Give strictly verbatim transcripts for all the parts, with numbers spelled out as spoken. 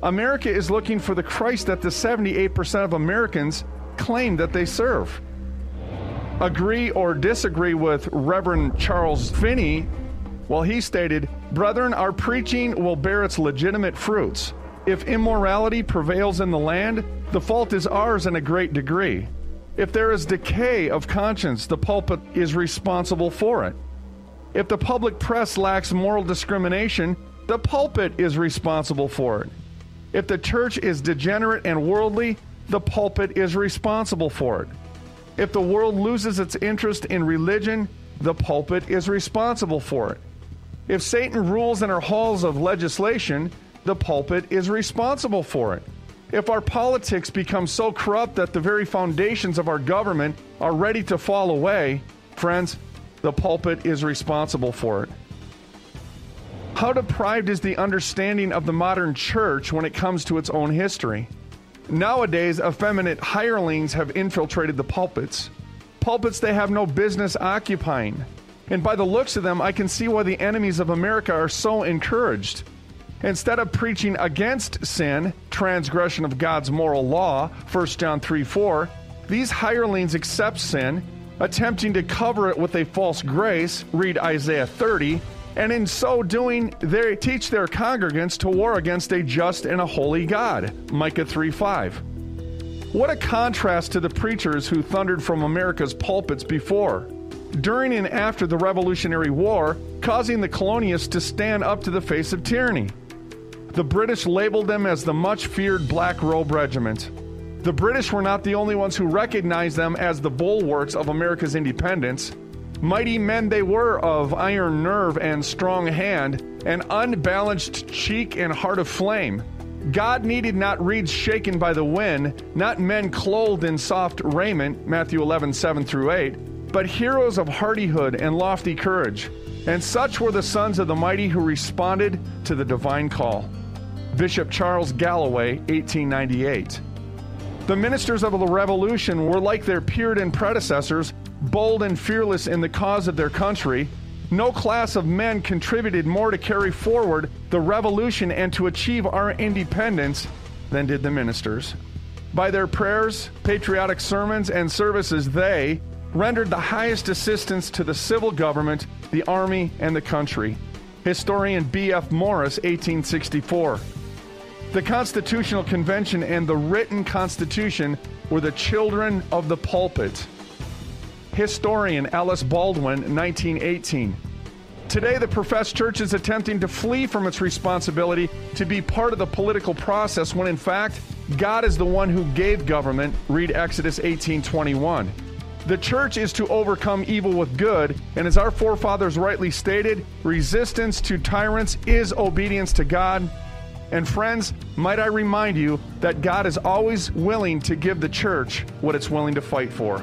America is looking for the Christ that the seventy-eight percent of Americans claim that they serve. Agree or disagree with Reverend Charles Finney? Well, he stated, "Brethren, our preaching will bear its legitimate fruits. If immorality prevails in the land, the fault is ours in a great degree. If there is decay of conscience, the pulpit is responsible for it. If the public press lacks moral discrimination, the pulpit is responsible for it. If the church is degenerate and worldly, the pulpit is responsible for it. If the world loses its interest in religion, the pulpit is responsible for it. If Satan rules in our halls of legislation, the pulpit is responsible for it. If our politics become so corrupt that the very foundations of our government are ready to fall away, friends, the pulpit is responsible for it." How deprived is the understanding of the modern church when it comes to its own history? Nowadays, effeminate hirelings have infiltrated the pulpits. Pulpits they have no business occupying. And by the looks of them, I can see why the enemies of America are so encouraged. Instead of preaching against sin, transgression of God's moral law, First John three four, these hirelings accept sin, attempting to cover it with a false grace, read Isaiah thirty, and in so doing, they teach their congregants to war against a just and a holy God, Micah three five. What a contrast to the preachers who thundered from America's pulpits before, during and after the Revolutionary War, causing the colonialists to stand up to the face of tyranny. The British labeled them as the much-feared Black Robe Regiment. The British were not the only ones who recognized them as the bulwarks of America's independence. Mighty men they were, of iron nerve and strong hand, an unbalanced cheek and heart of flame. God needed not reeds shaken by the wind, not men clothed in soft raiment, Matthew eleven seven through eight, but heroes of hardihood and lofty courage. And such were the sons of the mighty who responded to the divine call. Bishop Charles Galloway, eighteen ninety-eight. The ministers of the Revolution were like their Puritan predecessors, bold and fearless in the cause of their country. No class of men contributed more to carry forward the revolution and to achieve our independence than did the ministers. By their prayers, patriotic sermons, and services, they rendered the highest assistance to the civil government, the army, and the country. Historian B F Morris, eighteen sixty-four. The Constitutional Convention and the written Constitution were the children of the pulpit. Historian Alice Baldwin, nineteen eighteen. Today, the professed church is attempting to flee from its responsibility to be part of the political process when, in fact, God is the one who gave government, read Exodus eighteen twenty-one. The church is to overcome evil with good, and as our forefathers rightly stated, resistance to tyrants is obedience to God. And friends, might I remind you that God is always willing to give the church what it's willing to fight for.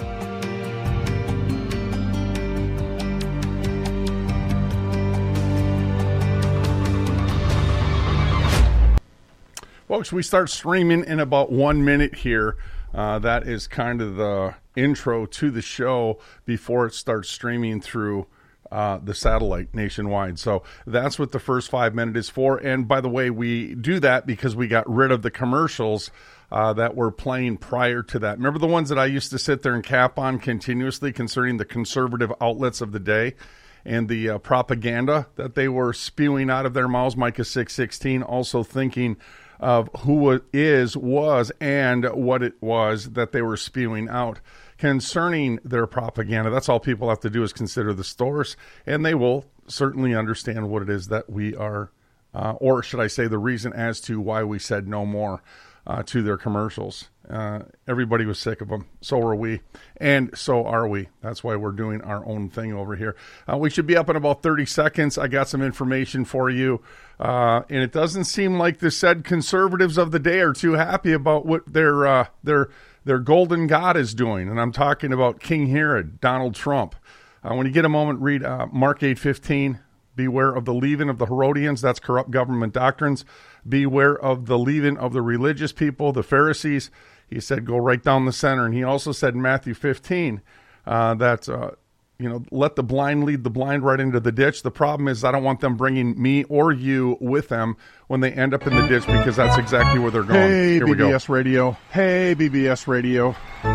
Folks, we start streaming in about one minute here. Uh, that is kind of the intro to the show before it starts streaming through uh, the satellite nationwide. So that's what the first five minutes is for. And by the way, we do that because we got rid of the commercials uh, that were playing prior to that. Remember the ones that I used to sit there and cap on continuously concerning the conservative outlets of the day and the uh, propaganda that they were spewing out of their mouths, Micah six sixteen, also thinking of who it is, was, and what it was that they were spewing out concerning their propaganda. That's all people have to do is consider the source, and they will certainly understand what it is that we are, uh, or should I say the reason as to why we said no more uh, to their commercials. Uh, everybody was sick of them. So are we, and so are we. That's why we're doing our own thing over here. Uh, we should be up in about thirty seconds. I got some information for you. Uh, and it doesn't seem like the said conservatives of the day are too happy about what their uh, their their golden god is doing. And I'm talking about King Herod, Donald Trump. Uh, when you get a moment, read uh, Mark eight fifteen. Beware of the leaven of the Herodians. That's corrupt government doctrines. Beware of the leaven of the religious people, the Pharisees. He said, go right down the center. And he also said in Matthew fifteen uh, that uh, you know, let the blind lead the blind right into the ditch. The problem is I don't want them bringing me or you with them when they end up in the ditch, because that's exactly where they're going. Hey, Here we B B S go. Radio. Hey, B B S Radio.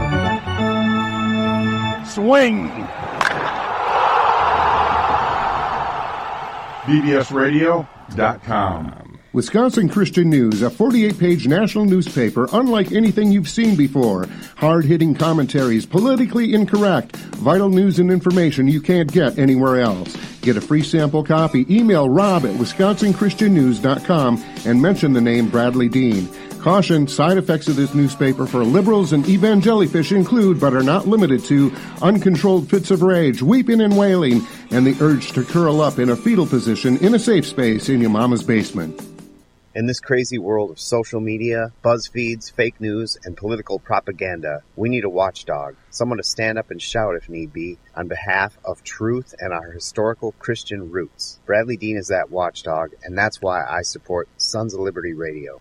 Swing! B B S radio dot com. Wisconsin Christian News, a forty-eight page national newspaper unlike anything you've seen before. Hard-hitting commentaries, politically incorrect, vital news and information you can't get anywhere else. Get a free sample copy. Email Rob at wisconsin christian news dot com and mention the name Bradley Dean. Caution, side effects of this newspaper for liberals and evangelifish include, but are not limited to, uncontrolled fits of rage, weeping and wailing, and the urge to curl up in a fetal position in a safe space in your mama's basement. In this crazy world of social media, buzz feeds, fake news, and political propaganda, we need a watchdog, someone to stand up and shout if need be, on behalf of truth and our historical Christian roots. Bradley Dean is that watchdog, and that's why I support Sons of Liberty Radio.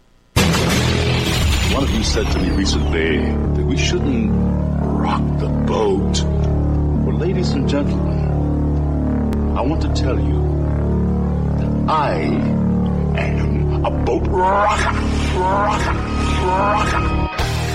One of you said to me recently that we shouldn't rock the boat. Well, ladies and gentlemen, I want to tell you that I am a boat rocker, rocker, rocker.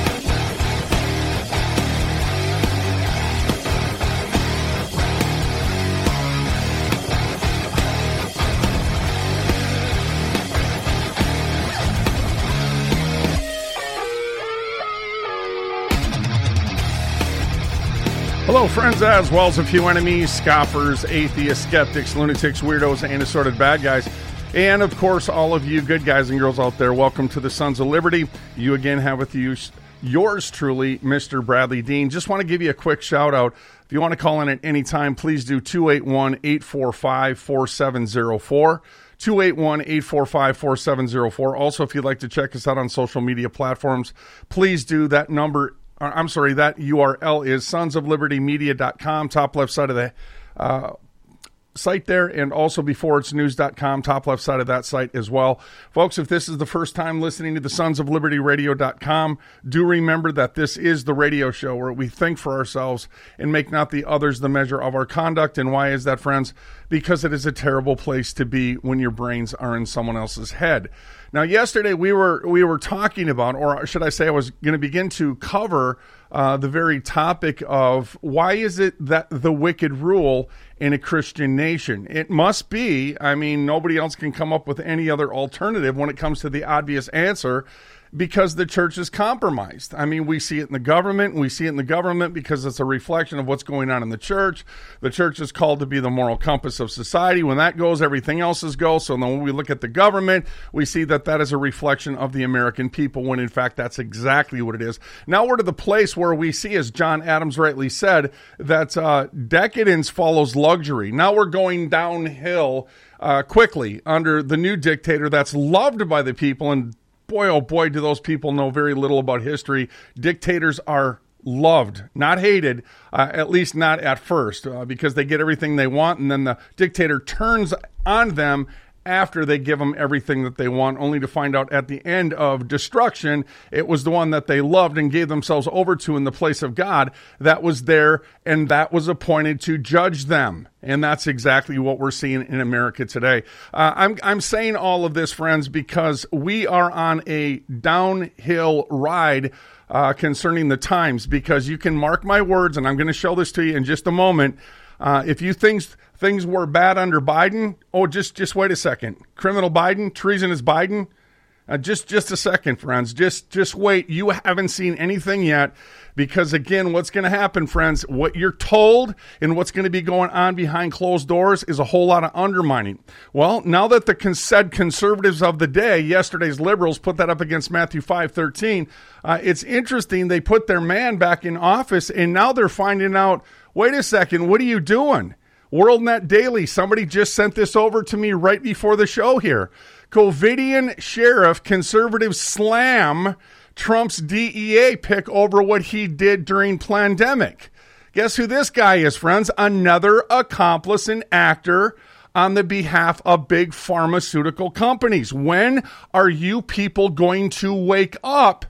Hello, friends, as well as a few enemies, scoffers, atheists, skeptics, lunatics, weirdos, and assorted bad guys. And, of course, all of you good guys and girls out there, welcome to the Sons of Liberty. You again have with you yours truly, Mister Bradley Dean. Just want to give you a quick shout-out. If you want to call in at any time, please do two eight one, eight four five, four seven zero four. two eight one, eight four five, four seven zero four. Also, if you'd like to check us out on social media platforms, please do. That number I'm sorry, that U R L is sons of liberty media dot com, top left side of the uh, site there, and also before it's news dot com, top left side of that site as well. Folks, if this is the first time listening to the sons of liberty radio dot com, do remember that this is the radio show where we think for ourselves and make not the others the measure of our conduct. And why is that, friends? Because it is a terrible place to be when your brains are in someone else's head. Now, yesterday we were we were talking about, or should I say I was going to begin to cover uh, the very topic of why is it that the wicked rule in a Christian nation? It must be, I mean, nobody else can come up with any other alternative when it comes to the obvious answer, because the church is compromised. I mean, we see it in the government. We see it in the government because it's a reflection of what's going on in the church. The church is called to be the moral compass of society. When that goes, everything else is go. So then when we look at the government, we see that that is a reflection of the American people, when in fact that's exactly what it is. Now we're to the place where we see, as John Adams rightly said, that uh, decadence follows luxury. Now we're going downhill uh, quickly under the new dictator that's loved by the people, and boy, oh boy, do those people know very little about history. Dictators are loved, not hated, uh, at least not at first, uh, because they get everything they want, and then the dictator turns on them after they give them everything that they want, only to find out at the end of destruction, it was the one that they loved and gave themselves over to in the place of God that was there, and that was appointed to judge them. And that's exactly what we're seeing in America today. Uh, I'm, I'm saying all of this, friends, because we are on a downhill ride uh, concerning the times, because you can mark my words, and I'm going to show this to you in just a moment. Uh, if you think things were bad under Biden, oh, just just wait a second. Criminal Biden, treasonous Biden, uh, just just a second, friends. Just just wait. You haven't seen anything yet, because again, what's going to happen, friends? What you're told and what's going to be going on behind closed doors is a whole lot of undermining. Well, now that the con- said conservatives of the day, yesterday's liberals, put that up against Matthew five thirteen, uh, it's interesting. They put their man back in office, and now they're finding out, wait a second, what are you doing? WorldNet Daily, somebody just sent this over to me right before the show here. Covidian sheriff, conservatives slam Trump's D E A pick over what he did during pandemic. Guess who this guy is, friends? Another accomplice and actor on the behalf of big pharmaceutical companies. When are you people going to wake up?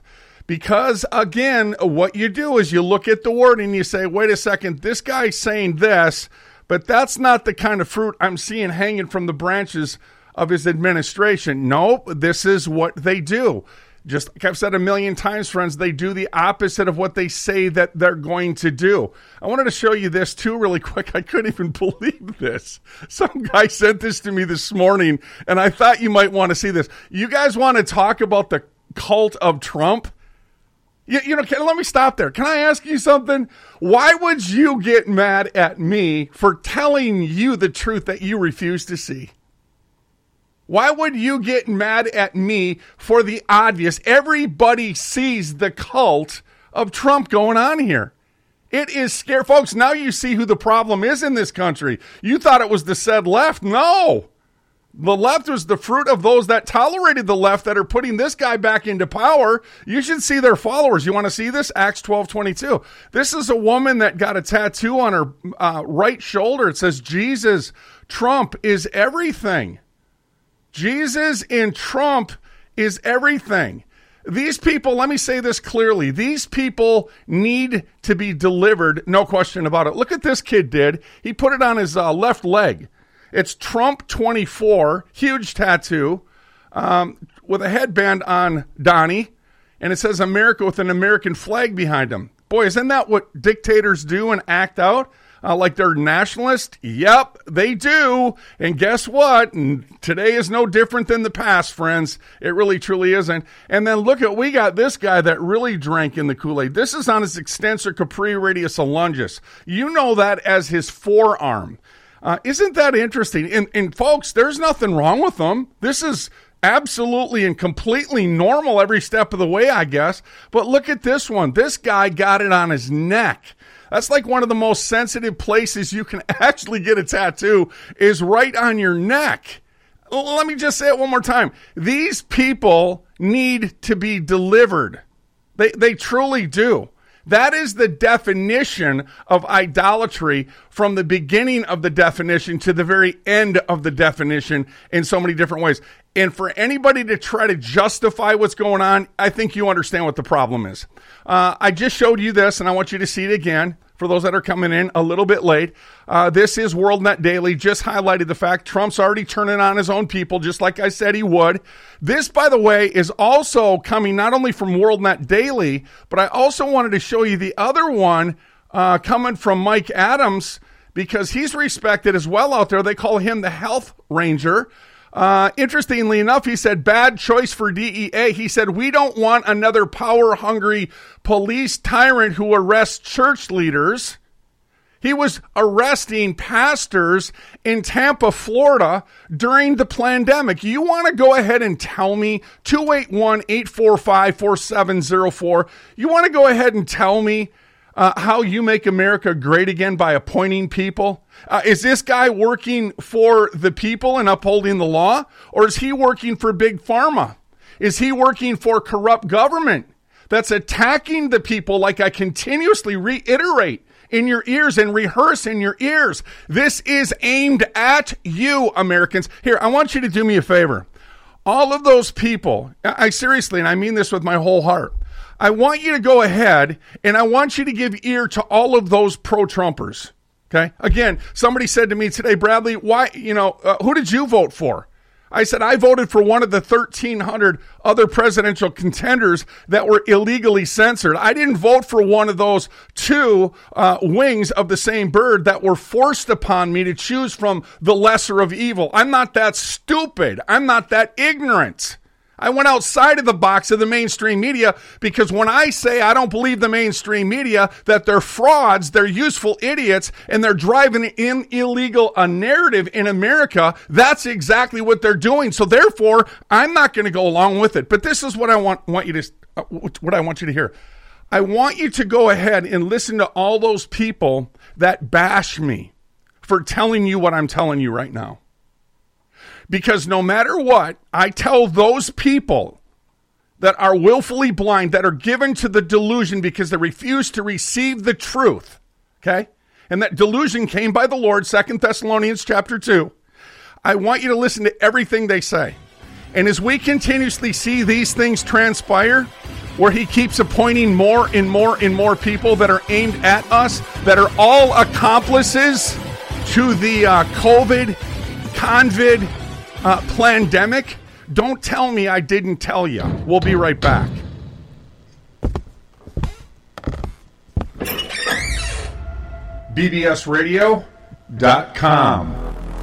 Because, again, what you do is you look at the word and you say, wait a second, this guy's saying this, but that's not the kind of fruit I'm seeing hanging from the branches of his administration. No, this is what they do. Just like I've said a million times, friends, they do the opposite of what they say that they're going to do. I wanted to show you this, too, really quick. I couldn't even believe this. Some guy sent this to me this morning, and I thought you might want to see this. You guys want to talk about the cult of Trump? You, you know, can, let me stop there. Can I ask you something? Why would you get mad at me for telling you the truth that you refuse to see? Why would you get mad at me for the obvious? Everybody sees the cult of Trump going on here. It is scary. Folks, now you see who the problem is in this country. You thought it was the said left. No. The left was the fruit of those that tolerated the left that are putting this guy back into power. You should see their followers. You want to see this? Acts twelve twenty-two. This is a woman that got a tattoo on her uh, right shoulder. It says, Jesus, Trump is everything. Jesus in Trump is everything. These people, let me say this clearly, these people need to be delivered, no question about it. Look at this kid did. He put it on his uh, left leg. It's Trump twenty-four, huge tattoo, um, with a headband on Donnie, and it says America with an American flag behind him. Boy, isn't that what dictators do and act out? Uh, like they're nationalist? Yep, they do. And guess what? And today is no different than the past, friends. It really, truly isn't. And then look at, we got this guy that really drank in the Kool-Aid. This is on his extensor capri radius longus. You know that as his forearm. Uh, isn't that interesting? And, and folks, there's nothing wrong with them. This is absolutely and completely normal every step of the way, I guess. But look at this one. This guy got it on his neck. That's like one of the most sensitive places you can actually get a tattoo is right on your neck. Let me just say it one more time. These people need to be delivered. They they truly do. That is the definition of idolatry from the beginning of the definition to the very end of the definition in so many different ways. And for anybody to try to justify what's going on, I think you understand what the problem is. Uh, I just showed you this, and I want you to see it again. For those that are coming in a little bit late, uh, this is WorldNet Daily. Just highlighted the fact Trump's already turning on his own people, just like I said he would. This, by the way, is also coming not only from WorldNet Daily, but I also wanted to show you the other one uh, coming from Mike Adams, because he's respected as well out there. They call him the Health Ranger. Uh, interestingly enough, he said, bad choice for D E A. He said, we don't want another power-hungry police tyrant who arrests church leaders. He was arresting pastors in Tampa, Florida during the pandemic. You want to go ahead and tell me, two eight one, eight four five, four seven zero four, you want to go ahead and tell me Uh, how you make America great again by appointing people? Uh, is this guy working for the people and upholding the law? Or is he working for Big Pharma? Is he working for corrupt government that's attacking the people, like I continuously reiterate in your ears and rehearse in your ears? This is aimed at you, Americans. Here, I want you to do me a favor. All of those people, I seriously, and I mean this with my whole heart, I want you to go ahead and I want you to give ear to all of those pro-Trumpers. Okay. Again, somebody said to me today, Bradley, why, you know, uh, who did you vote for? I said, I voted for one of the thirteen hundred other presidential contenders that were illegally censored. I didn't vote for one of those two uh, wings of the same bird that were forced upon me to choose from the lesser of evil. I'm not that stupid. I'm not that ignorant. I went outside of the box of the mainstream media, because when I say I don't believe the mainstream media, that they're frauds, they're useful idiots, and they're driving in illegal a narrative in America, that's exactly what they're doing. So therefore, I'm not going to go along with it. But this is what I want, want you to, uh, what I want you to hear. I want you to go ahead and listen to all those people that bash me for telling you what I'm telling you right now. Because no matter what, I tell those people that are willfully blind, that are given to the delusion because they refuse to receive the truth, okay? And that delusion came by the Lord, Second Thessalonians chapter two. I want you to listen to everything they say. And as we continuously see these things transpire, where he keeps appointing more and more and more people that are aimed at us, that are all accomplices to the uh, COVID, convid, uh, pandemic. Don't tell me I didn't tell you. We'll be right back. B B S radio dot com.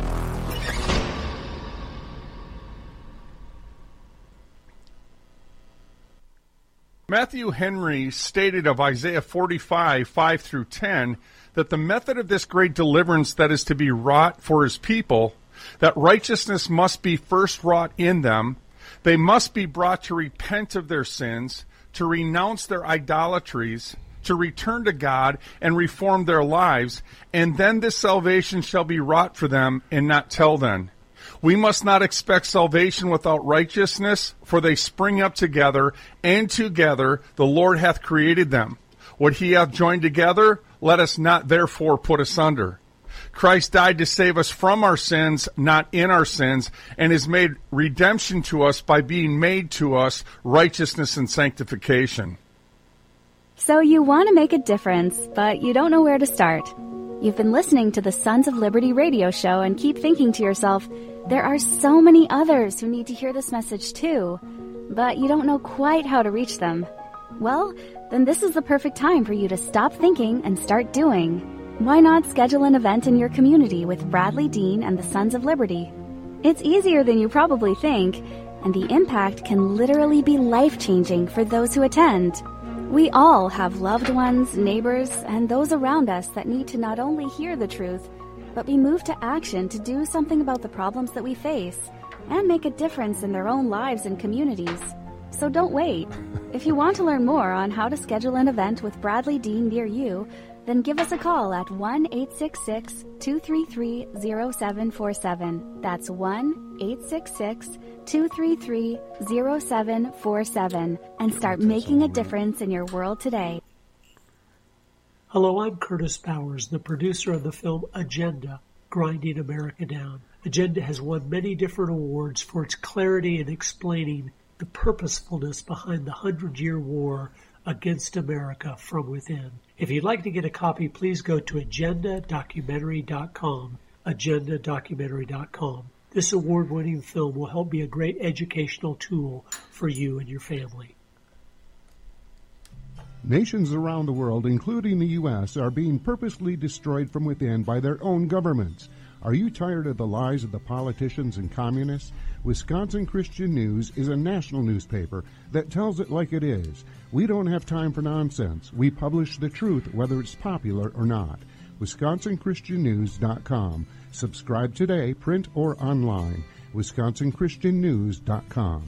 Matthew Henry stated of Isaiah forty-five, five through ten, that the method of this great deliverance that is to be wrought for his people, that righteousness must be first wrought in them, they must be brought to repent of their sins, to renounce their idolatries, to return to God and reform their lives, and then this salvation shall be wrought for them, and not till then. We must not expect salvation without righteousness, for they spring up together, and together the Lord hath created them. What he hath joined together, let us not therefore put asunder. Christ died to save us from our sins, not in our sins, and has made redemption to us by being made to us righteousness and sanctification. So you want to make a difference, but you don't know where to start. You've been listening to the Sons of Liberty radio show and keep thinking to yourself, there are so many others who need to hear this message too, but you don't know quite how to reach them. Well, then this is the perfect time for you to stop thinking and start doing. Why not schedule an event in your community with Bradley Dean and the Sons of Liberty? It's easier than you probably think, and the impact can literally be life-changing for those who attend. We all have loved ones, neighbors, and those around us that need to not only hear the truth, but be moved to action to do something about the problems that we face and make a difference in their own lives and communities. So don't wait. If you want to learn more on how to schedule an event with Bradley Dean near you, then give us a call at one eight six six, two three three, zero seven four seven. That's one eight six six, two three three, zero seven four seven and start making a difference in your world today. Hello, I'm Curtis Bowers, the producer of the film Agenda, Grinding America Down. Agenda has won many different awards for its clarity in explaining the purposefulness behind the Hundred-Year War against America from within. If you'd like to get a copy, please go to agenda documentary dot com, agenda documentary dot com. This award-winning film will help be a great educational tool for you and your family. Nations around the world, including the U S, are being purposely destroyed from within by their own governments. Are you tired of the lies of the politicians and communists? Wisconsin Christian News is a national newspaper that tells it like it is. We don't have time for nonsense. We publish the truth, whether it's popular or not. Wisconsin Christian News dot com. Subscribe today, print or online. Wisconsin Christian News dot com.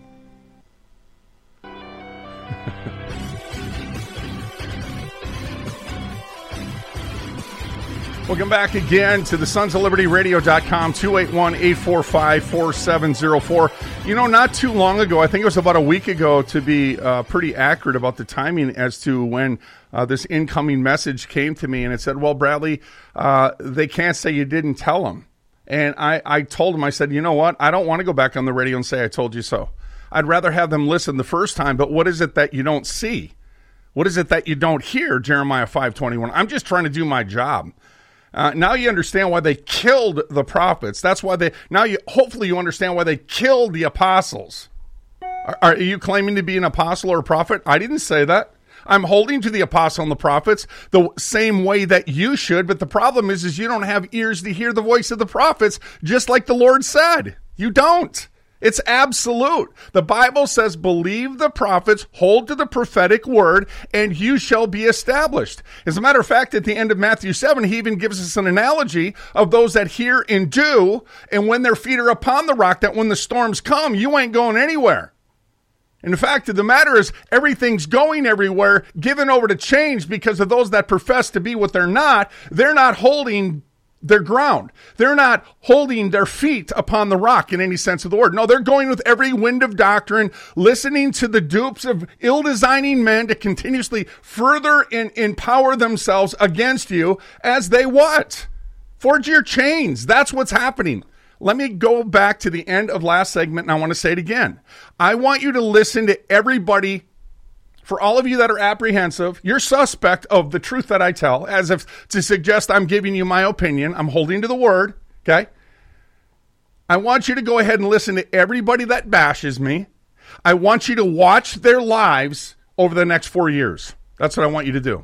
Welcome back again to the Sons of Liberty Radio dot com, two eight one, eight four five, four seven zero four. You know, not too long ago, I think it was about a week ago, to be uh, pretty accurate about the timing as to when uh, this incoming message came to me, and it said, well, Bradley, uh, they can't say you didn't tell them. And I, I told them, I said, you know what? I don't want to go back on the radio and say I told you so. I'd rather have them listen the first time, but what is it that you don't see? What is it that you don't hear, Jeremiah five twenty-one? I'm just trying to do my job. Uh, now you understand why they killed the prophets. That's why they, now you, hopefully you understand why they killed the apostles. Are, are you claiming to be an apostle or a prophet? I didn't say that. I'm holding to the apostle and the prophets the same way that you should, but the problem is, is you don't have ears to hear the voice of the prophets, just like the Lord said. You don't. It's absolute. The Bible says, believe the prophets, hold to the prophetic word, and you shall be established. As a matter of fact, at the end of Matthew seven, he even gives us an analogy of those that hear and do, and when their feet are upon the rock, that when the storms come, you ain't going anywhere. And the fact of the matter is, everything's going everywhere, given over to change because of those that profess to be what they're not. They're not holding their ground. They're not holding their feet upon the rock in any sense of the word. No, they're going with every wind of doctrine, listening to the dupes of ill-designing men to continuously further and empower themselves against you as they what? Forge your chains. That's what's happening. Let me go back to the end of last segment, and I want to say it again. I want you to listen to everybody for all of you that are apprehensive, you're suspect of the truth that I tell, as if to suggest I'm giving you my opinion. I'm holding to the word, okay? I want you to go ahead and listen to everybody that bashes me. I want you to watch their lives over the next four years. That's what I want you to do.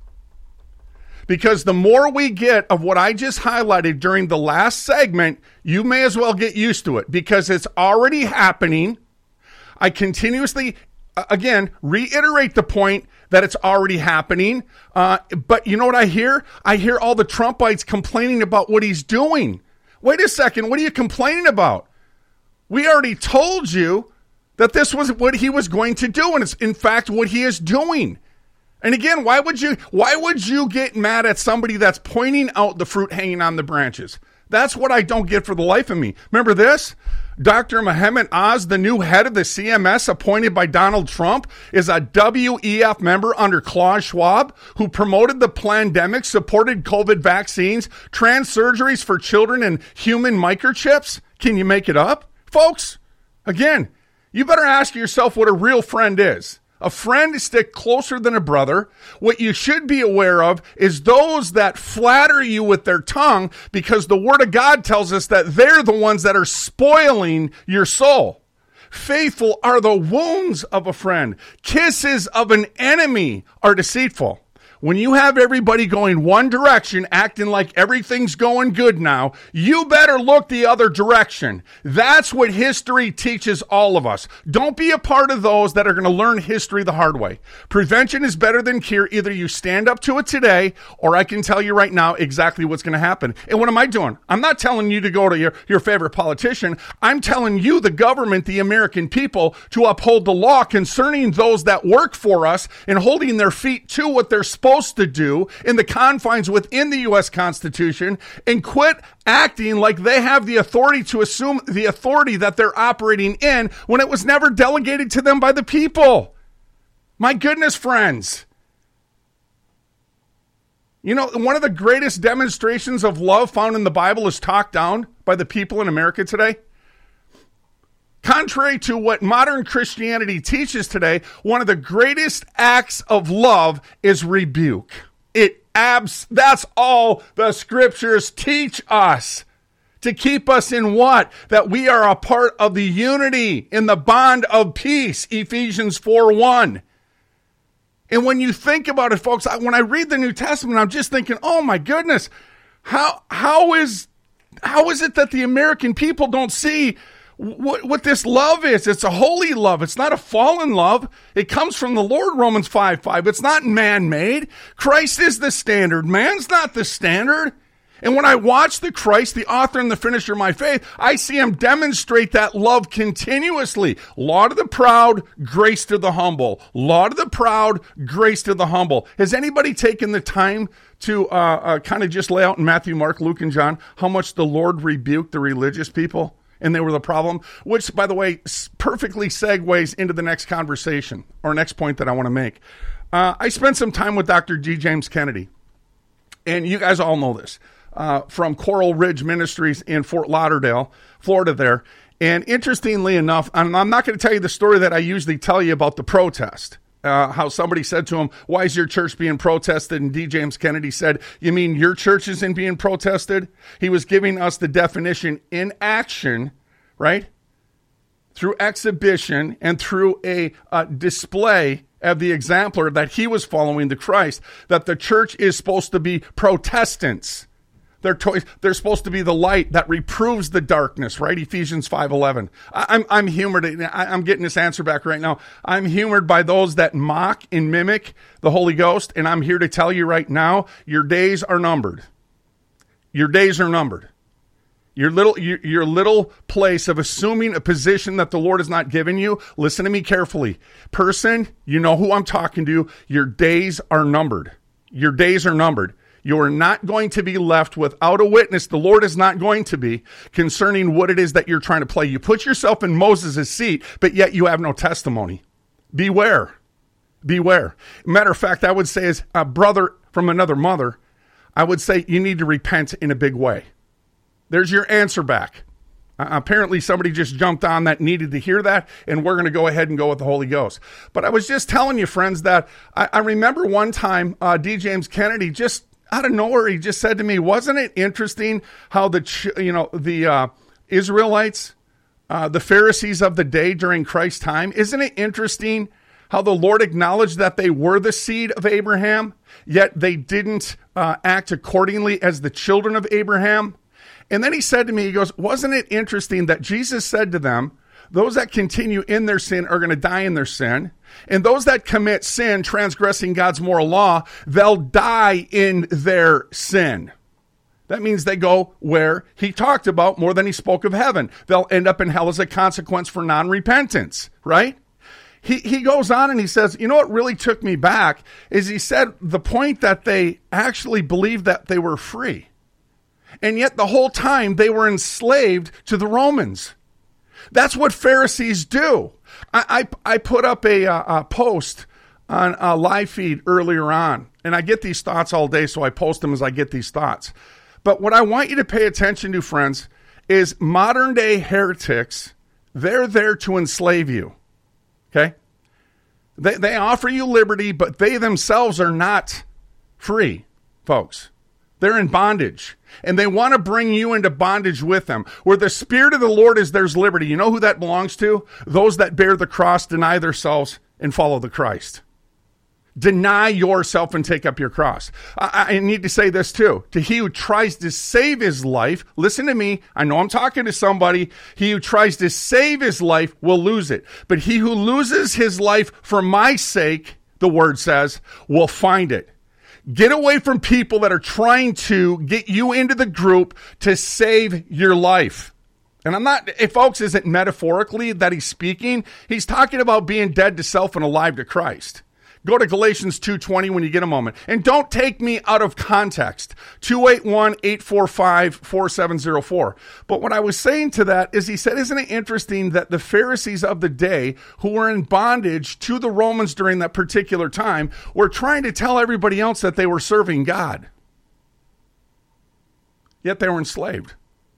Because the more we get of what I just highlighted during the last segment, you may as well get used to it because it's already happening. I continuously, again, reiterate the point that it's already happening. Uh, but you know what I hear? I hear all the Trumpites complaining about what he's doing. Wait a second. What are you complaining about? We already told you that this was what he was going to do. And it's in fact what he is doing. And again, why would you why would you get mad at somebody that's pointing out the fruit hanging on the branches? That's what I don't get for the life of me. Remember this? Doctor Mohammed Oz, the new head of the C M S appointed by Donald Trump, is a W E F member under Klaus Schwab who promoted the pandemic, supported COVID vaccines, trans surgeries for children, and human microchips. Can you make it up? Folks, again, you better ask yourself what a real friend is. A friend stick closer than a brother. What you should be aware of is those that flatter you with their tongue, because the Word of God tells us that they're the ones that are spoiling your soul. Faithful are the wounds of a friend. Kisses of an enemy are deceitful. When you have everybody going one direction, acting like everything's going good now, you better look the other direction. That's what history teaches all of us. Don't be a part of those that are going to learn history the hard way. Prevention is better than cure. Either you stand up to it today, or I can tell you right now exactly what's going to happen. And what am I doing? I'm not telling you to go to your, your favorite politician. I'm telling you, the government, the American people, to uphold the law concerning those that work for us and holding their feet to what they're supposed to do in the confines within the U S Constitution, and quit acting like they have the authority to assume the authority that they're operating in when it was never delegated to them by the people. My goodness, friends. You know, one of the greatest demonstrations of love found in the Bible is talked down by the people in America today. Contrary to what modern Christianity teaches today, one of the greatest acts of love is rebuke. It abs that's all the scriptures teach us. To keep us in what? That we are a part of the unity in the bond of peace, Ephesians four one. And when you think about it, folks, when I read the New Testament, I'm just thinking, oh my goodness, how how is how is it that the American people don't see What, what this love is? It's a holy love. It's not a fallen love. It comes from the Lord, Romans five five. It's not man-made. Christ is the standard. Man's not the standard. And when I watch the Christ, the author and the finisher of my faith, I see him demonstrate that love continuously. Law to the proud, grace to the humble. Law to the proud, grace to the humble. Has anybody taken the time to uh, uh, kind of just lay out in Matthew, Mark, Luke, and John how much the Lord rebuked the religious people? And they were the problem, which, by the way, perfectly segues into the next conversation or next point that I want to make. Uh, I spent some time with Doctor G. James Kennedy, and you guys all know this, uh, from Coral Ridge Ministries in Fort Lauderdale, Florida there. And interestingly enough, I'm, I'm not going to tell you the story that I usually tell you about the protest. Uh, how somebody said to him, why is your church being protested? And D. James Kennedy said, you mean your church isn't being protested? He was giving us the definition in action, right? Through exhibition and through a uh, display of the exemplar that he was following, the Christ, that the church is supposed to be Protestants. They're, to- they're supposed to be the light that reproves the darkness, right? Ephesians five eleven. I'm, I'm humored. I'm getting this answer back right now. I'm humored by those that mock and mimic the Holy Ghost. And I'm here to tell you right now, your days are numbered. Your days are numbered. Your little, your, your little place of assuming a position that the Lord has not given you. Listen to me carefully. Person, you know who I'm talking to. Your days are numbered. Your days are numbered. You're not going to be left without a witness. The Lord is not going to be, concerning what it is that you're trying to play. You put yourself in Moses' seat, but yet you have no testimony. Beware. Beware. Matter of fact, I would say as a brother from another mother, I would say you need to repent in a big way. There's your answer back. Uh, apparently somebody just jumped on that needed to hear that, and we're going to go ahead and go with the Holy Ghost. But I was just telling you, friends, that I, I remember one time uh, D. James Kennedy just out of nowhere, he just said to me, wasn't it interesting how the, ch- you know, the uh, Israelites, uh, the Pharisees of the day during Christ's time, isn't it interesting how the Lord acknowledged that they were the seed of Abraham, yet they didn't uh, act accordingly as the children of Abraham? And then he said to me, he goes, wasn't it interesting that Jesus said to them, those that continue in their sin are going to die in their sin, and those that commit sin, transgressing God's moral law, they'll die in their sin. That means they go where he talked about more than he spoke of heaven. They'll end up in hell as a consequence for non-repentance, right? He he goes on and he says, you know what really took me back is he said the point that they actually believed that they were free. And yet the whole time they were enslaved to the Romans. That's what Pharisees do. I I, I put up a, a post on a live feed earlier on, and I get these thoughts all day, so I post them as I get these thoughts. But what I want you to pay attention to, friends, is modern day heretics, they're there to enslave you. Okay? They they offer you liberty, but they themselves are not free, folks. They're in bondage, and they want to bring you into bondage with them. Where the Spirit of the Lord is, there's liberty. You know who that belongs to? Those that bear the cross, deny themselves, and follow the Christ. Deny yourself and take up your cross. I, I need to say this too. To he who tries to save his life, listen to me. I know I'm talking to somebody. He who tries to save his life will lose it. But he who loses his life for my sake, the word says, will find it. Get away from people that are trying to get you into the group to save your life. And I'm not, if folks, isn't metaphorically that he's speaking. He's talking about being dead to self and alive to Christ. Go to Galatians two twenty when you get a moment. And don't take me out of context. two eight one, eight four five, four seven zero four. But what I was saying to that is he said, isn't it interesting that the Pharisees of the day who were in bondage to the Romans during that particular time were trying to tell everybody else that they were serving God. Yet they were enslaved.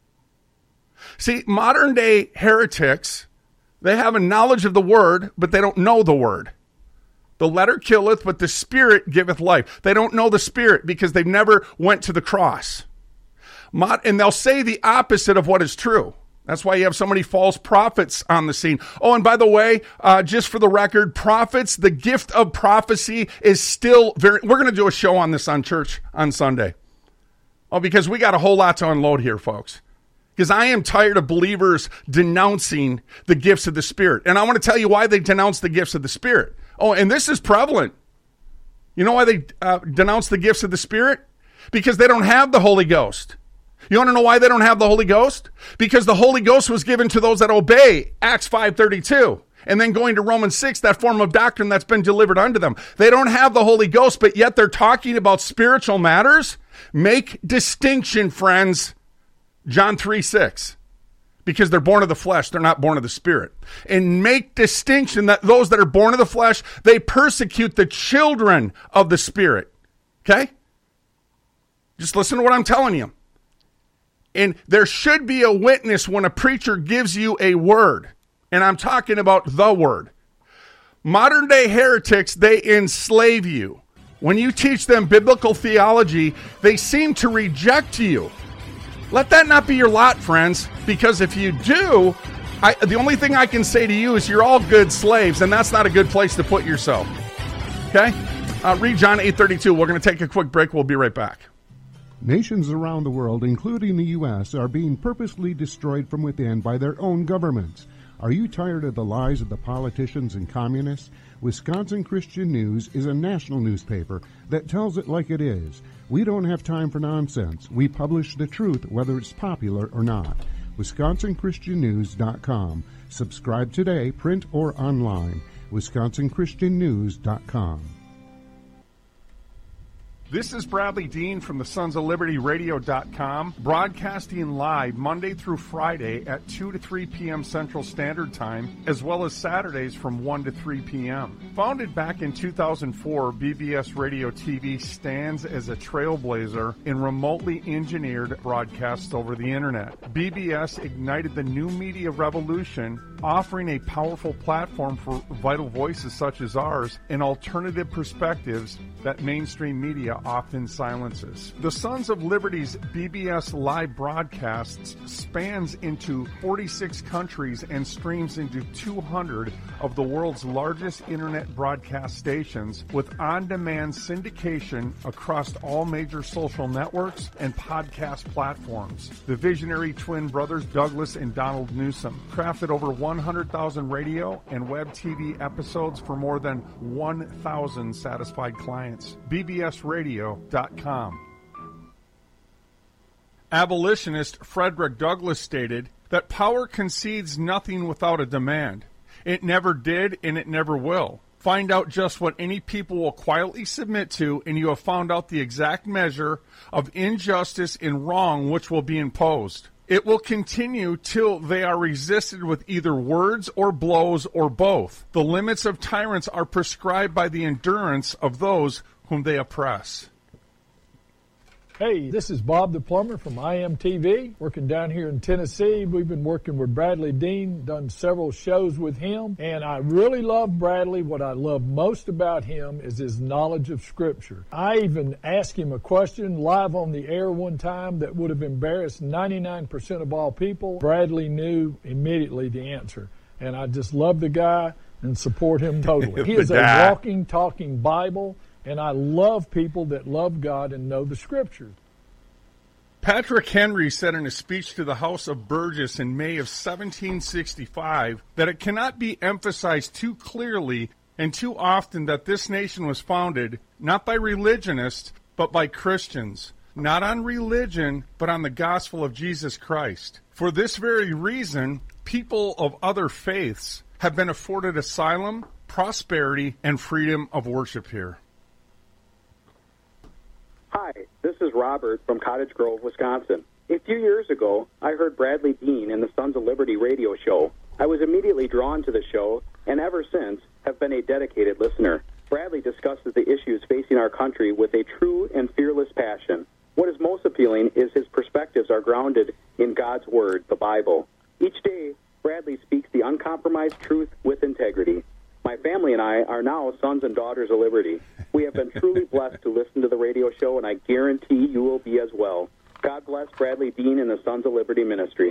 See, modern day heretics, they have a knowledge of the word, but they don't know the word. The letter killeth, but the Spirit giveth life. They don't know the Spirit because they've never went to the cross. And they'll say the opposite of what is true. That's why you have so many false prophets on the scene. Oh, and by the way, uh, just for the record, prophets, the gift of prophecy is still very... We're going to do a show on this on church on Sunday. Oh, because we got a whole lot to unload here, folks. Because I am tired of believers denouncing the gifts of the Spirit. And I want to tell you why they denounce the gifts of the Spirit. Oh, and this is prevalent. You know why they uh, denounce the gifts of the Spirit? Because they don't have the Holy Ghost. You want to know why they don't have the Holy Ghost? Because the Holy Ghost was given to those that obey, Acts five thirty-two. And then going to Romans six, that form of doctrine that's been delivered unto them. They don't have the Holy Ghost, but yet they're talking about spiritual matters. Make distinction, friends. John three six. Because they're born of the flesh, they're not born of the Spirit. And make distinction that those that are born of the flesh, they persecute the children of the Spirit. Okay? Just listen to what I'm telling you. And there should be a witness when a preacher gives you a word. And I'm talking about the word. Modern day heretics, they enslave you. When you teach them biblical theology, they seem to reject you. Let that not be your lot, friends, because if you do, I, the only thing I can say to you is you're all good slaves, and that's not a good place to put yourself. Okay? Uh, read John eight thirty-two. We're going to take a quick break. We'll be right back. Nations around the world, including the U S, are being purposely destroyed from within by their own governments. Are you tired of the lies of the politicians and communists? Wisconsin Christian News is a national newspaper that tells it like it is. We don't have time for nonsense. We publish the truth, whether it's popular or not. Wisconsin Christian News dot com. Subscribe today, print or online. Wisconsin Christian News dot com. This is Bradley Dean from the Sons of Liberty Radio dot com, broadcasting live Monday through Friday at two to three p.m. Central Standard Time, as well as Saturdays from one to three p.m. Founded back in two thousand four, B B S Radio T V stands as a trailblazer in remotely engineered broadcasts over the internet. B B S ignited the new media revolution, offering a powerful platform for vital voices such as ours and alternative perspectives that mainstream media often silences. The Sons of Liberty's B B S live broadcasts spans into forty-six countries and streams into two hundred of the world's largest internet broadcast stations, with on-demand syndication across all major social networks and podcast platforms. The visionary twin brothers Douglas and Donald Newsom crafted over one hundred thousand radio and web T V episodes for more than one thousand satisfied clients. B B S radio dot com. Abolitionist Frederick Douglass stated that power concedes nothing without a demand. It never did, and it never will. Find out just what any people will quietly submit to, and you have found out the exact measure of injustice and wrong which will be imposed. It will continue till they are resisted with either words or blows or both. The limits of tyrants are prescribed by the endurance of those whom they oppress. Hey, this is Bob the Plumber from I M T V, working down here in Tennessee. We've been working with Bradley Dean, done several shows with him, and I really love Bradley. What I love most about him is his knowledge of Scripture. I even asked him a question live on the air one time that would have embarrassed ninety-nine percent of all people. Bradley knew immediately the answer, and I just love the guy and support him totally. He is a walking, talking Bible. And I love people that love God and know the Scriptures. Patrick Henry said in a speech to the House of Burgess in May of seventeen sixty-five that it cannot be emphasized too clearly and too often that this nation was founded not by religionists, but by Christians. Not on religion, but on the gospel of Jesus Christ. For this very reason, people of other faiths have been afforded asylum, prosperity, and freedom of worship here. Hi, this is Robert from Cottage Grove, Wisconsin. A few years ago, I heard Bradley Dean in the Sons of Liberty radio show. I was immediately drawn to the show, and ever since have been a dedicated listener. Bradley discusses the issues facing our country with a true and fearless passion. What is most appealing is his perspectives are grounded in God's Word, the Bible. Each day, Bradley speaks the uncompromised truth with integrity. My family and I are now sons and daughters of liberty. We have been truly blessed to listen to the radio show, and I guarantee you will be as well. God bless Bradley Dean and the Sons of Liberty Ministry.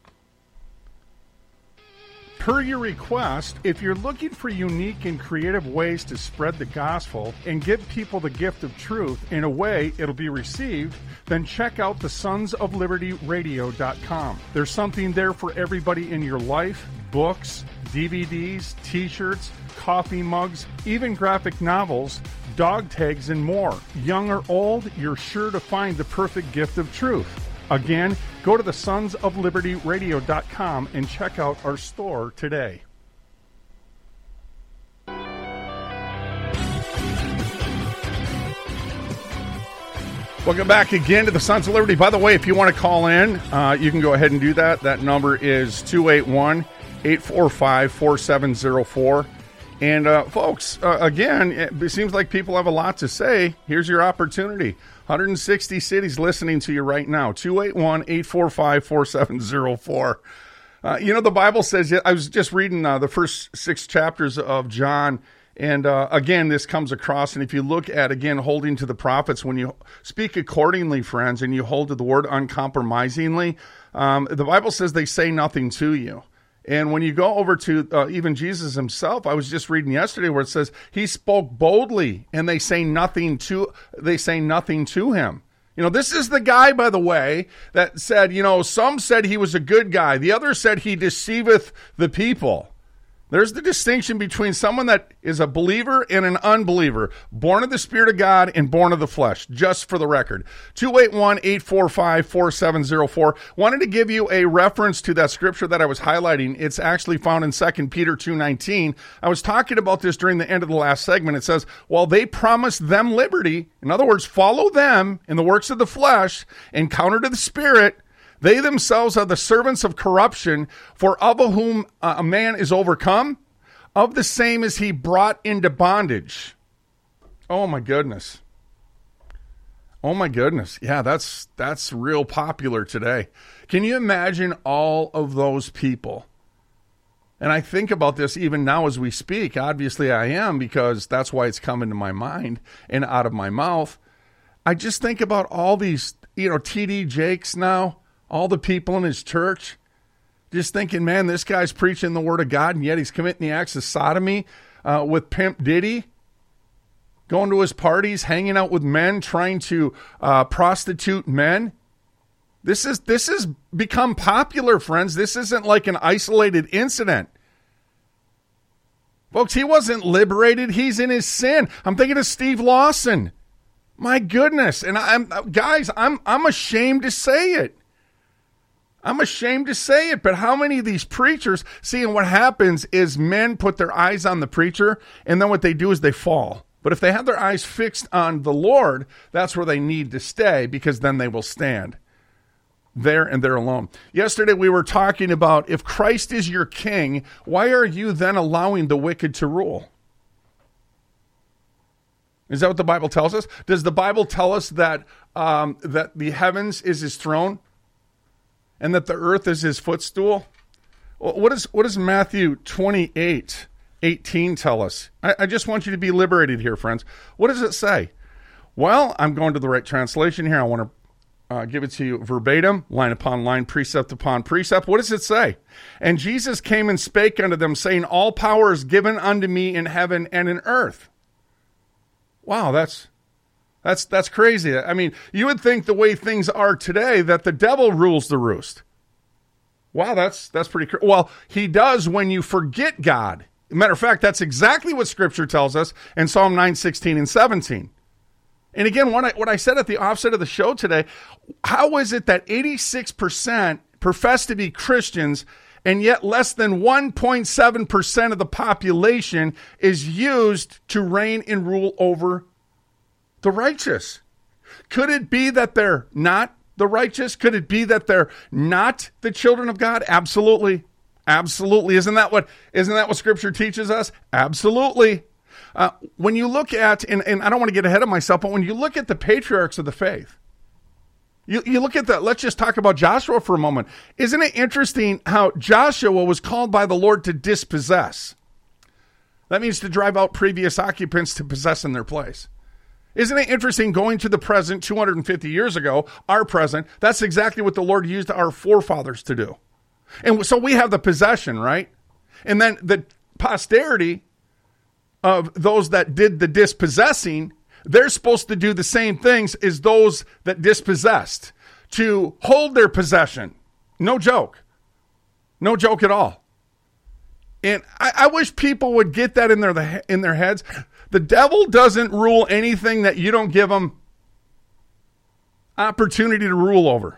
Per your request, if you're looking for unique and creative ways to spread the gospel and give people the gift of truth in a way it'll be received, then check out the sons of liberty radio dot com. There's something there for everybody in your life: books, D V Ds, t-shirts, coffee mugs, even graphic novels, dog tags, and more. Young or old, you're sure to find the perfect gift of truth. Again, go to the sons of liberty radio dot com and check out our store today. Welcome back again to the Sons of Liberty. By the way, if you want to call in, uh, you can go ahead and do that. That number is two eight one, eight four five, four seven zero four. And, uh, folks, uh, again, it seems like people have a lot to say. Here's your opportunity. one hundred sixty cities listening to you right now. two eight one, eight four five, four seven zero four. Uh, you know, the Bible says, I was just reading uh, the first six chapters of John, and uh, again, this comes across, and if you look at, again, holding to the prophets, when you speak accordingly, friends, and you hold to the word uncompromisingly, um, the Bible says they say nothing to you. And when you go over to uh, even Jesus himself, I was just reading yesterday where it says he spoke boldly, and they say nothing to they say nothing to him. You know, this is the guy, by the way, that said, you know, some said he was a good guy. The other said he deceiveth the people. There's the distinction between someone that is a believer and an unbeliever, born of the Spirit of God and born of the flesh, just for the record. two eight one, eight four five, four seven zero four. Wanted to give you a reference to that scripture that I was highlighting. It's actually found in Second Peter two nineteen. I was talking about this during the end of the last segment. It says, while they promised them liberty, in other words, follow them in the works of the flesh and counter to the Spirit, they themselves are the servants of corruption, for of whom a man is overcome, of the same as he brought into bondage. Oh my goodness. Oh my goodness. Yeah, that's that's real popular today. Can you imagine all of those people? And I think about this even now as we speak. Obviously I am, because that's why it's coming to my mind and out of my mouth. I just think about all these, you know, T D Jakes now, all the people in his church, just thinking, man, this guy's preaching the word of God, and yet he's committing the acts of sodomy uh, with Pimp Diddy. Going to his parties, hanging out with men, trying to uh, prostitute men. This is this has become popular, friends. This isn't like an isolated incident. Folks, he wasn't liberated. He's in his sin. I'm thinking of Steve Lawson. My goodness. And I'm guys, I'm I'm ashamed to say it. I'm ashamed to say it, but how many of these preachers, see, and what happens is men put their eyes on the preacher, and then what they do is they fall. But if they have their eyes fixed on the Lord, that's where they need to stay, because then they will stand there and there alone. Yesterday we were talking about, if Christ is your king, why are you then allowing the wicked to rule? Is that what the Bible tells us? Does the Bible tell us that um, that the heavens is his throne and that the earth is his footstool? What is what does Matthew twenty-eight eighteen tell us? I, I just want you to be liberated here, friends. What does it say? Well, I'm going to the right translation here. I want to uh, give it to you verbatim, line upon line, precept upon precept. What does it say? And Jesus came and spake unto them, saying, all power is given unto me in heaven and in earth. Wow, that's that's that's crazy. I mean, you would think the way things are today that the devil rules the roost. Wow, that's that's pretty crazy. Well, he does when you forget God. Matter of fact, that's exactly what Scripture tells us in Psalm nine, sixteen, and seventeen. And again, what I, what I said at the offset of the show today, how is it that eighty-six percent profess to be Christians, and yet less than one point seven percent of the population is used to reign and rule over the righteous? Could it be that they're not the righteous? Could it be that they're not the children of God? Absolutely. Absolutely. Isn't that what, isn't that what Scripture teaches us? Absolutely. Uh, when you look at, and, and I don't want to get ahead of myself, but when you look at the patriarchs of the faith, you, you look at that, let's just talk about Joshua for a moment. Isn't it interesting how Joshua was called by the Lord to dispossess? That means to drive out previous occupants to possess in their place. Isn't it interesting, going to the present two hundred fifty years ago, our present, that's exactly what the Lord used our forefathers to do. And so we have the possession, right? And then the posterity of those that did the dispossessing, they're supposed to do the same things as those that dispossessed, to hold their possession. No joke. No joke at all. And I, I wish people would get that in their in their heads. The devil doesn't rule anything that you don't give him opportunity to rule over.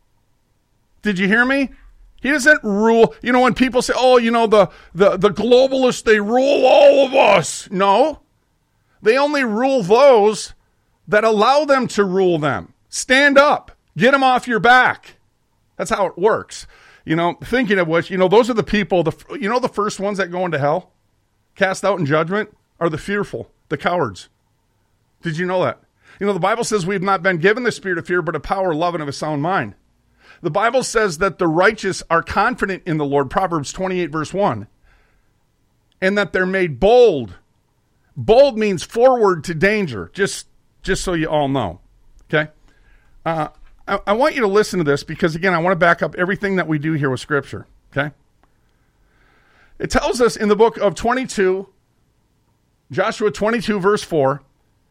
Did you hear me? He doesn't rule. You know, when people say, oh, you know, the, the, the globalists, they rule all of us. No. They only rule those that allow them to rule them. Stand up. Get them off your back. That's how it works. You know, thinking of which, you know, those are the people, the you know, the first ones that go into hell, cast out in judgment, are the fearful, the cowards. Did you know that? You know, the Bible says we've not been given the spirit of fear, but of power, love, and of a sound mind. The Bible says that the righteous are confident in the Lord, Proverbs twenty-eight, verse one, and that they're made bold. Bold means forward to danger, just, just so you all know, okay? Uh, I, I want you to listen to this because, again, I want to back up everything that we do here with Scripture, okay? It tells us in the book of twenty-two, Joshua twenty-two, verse four,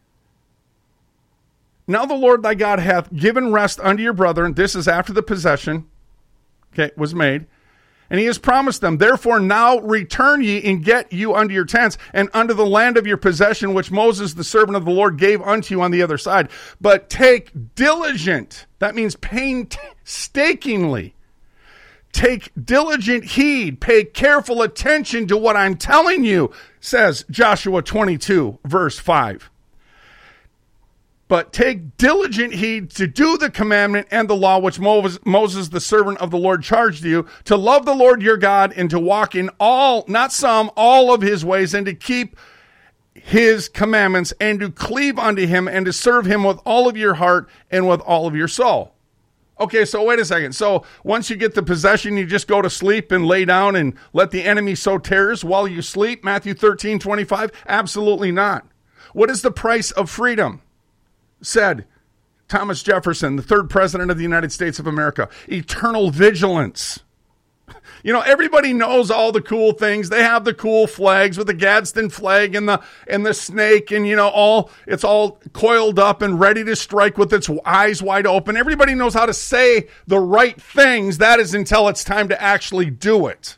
now the Lord thy God hath given rest unto your brethren. This is after the possession, okay, was made. And he has promised them, therefore now return ye and get you unto your tents and unto the land of your possession, which Moses, the servant of the Lord, gave unto you on the other side. But take diligent, that means painstakingly, take diligent heed, pay careful attention to what I'm telling you, says Joshua twenty-two, verse five. But take diligent heed to do the commandment and the law which Moses, the servant of the Lord, charged you, to love the Lord your God and to walk in all, not some, all of his ways, and to keep his commandments and to cleave unto him and to serve him with all of your heart and with all of your soul. Okay, so wait a second. So once you get the possession, you just go to sleep and lay down and let the enemy sow tares while you sleep? Matthew thirteen twenty-five? Absolutely not. What is the price of freedom? Said Thomas Jefferson, the third president of the United States of America. Eternal vigilance. You know, everybody knows all the cool things. They have the cool flags with the Gadsden flag and the and the snake, and you know, all it's all coiled up and ready to strike with its eyes wide open. Everybody knows how to say the right things. That is until it's time to actually do it.